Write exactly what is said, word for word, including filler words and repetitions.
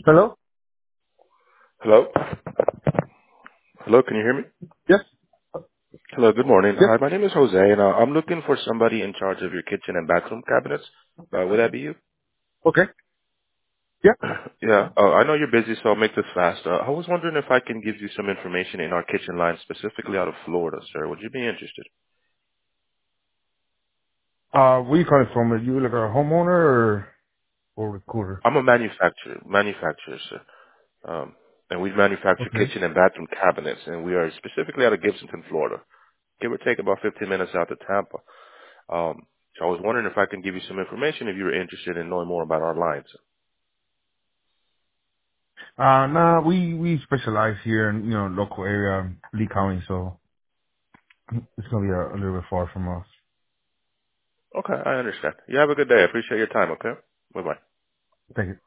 Hello? Hello? Hello, can you hear me? Yes? Hello, good morning. Yes? Hi, my name is Jose, and uh, I'm looking for somebody in charge of your kitchen and bathroom cabinets. Uh, would that be you? Okay. Yeah. Yeah, uh, I know you're busy, so I'll make this fast. Uh, I was wondering if I can give you some information in our kitchen line, specifically out of Florida, sir. Would you be interested? Uh, where you calling from? Are you like a homeowner or, or recruiter? I'm a manufacturer, manufacturer, sir. Um, and we manufacture Okay. kitchen and bathroom cabinets, and we are specifically out of Gibsonton, Florida. Give or take about fifteen minutes out to Tampa. Um, so I was wondering if I can give you some information if you were interested in knowing more about our lines. Uh, nah, we, we specialize here in, you know, local area, Lee County, so it's gonna be a, a little bit far from us. Okay, I understand. You have a good day. I appreciate your time, okay? Bye-bye. Thank you.